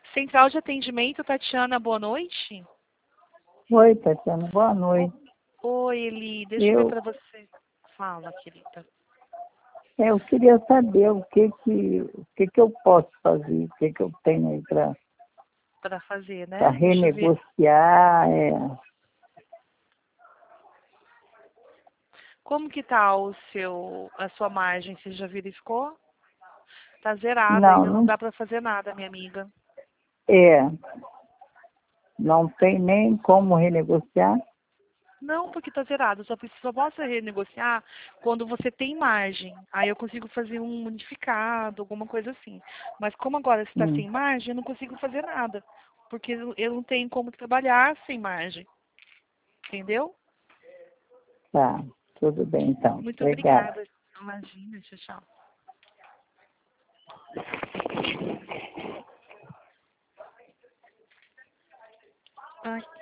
Central de atendimento, Tatiana, boa noite. Oi, Tatiana, boa noite. Oi, Eli, deixa eu ver para você. Fala, querida. Eu queria saber o que eu posso fazer, o que eu tenho aí para fazer, né? Para renegociar. Como que tá a sua margem? Você já verificou? Tá zerada, Não, ainda não dá para fazer nada, minha amiga. Não tem nem como renegociar? Não, porque tá zerado. Só posso renegociar quando você tem margem. Aí eu consigo fazer um modificado, alguma coisa assim. Mas como agora você está sem margem, eu não consigo fazer nada. Porque eu não tenho como trabalhar sem margem. Entendeu? Tá, tudo bem então. Muito Obrigada. obrigada. Imagina, tchau. Ai.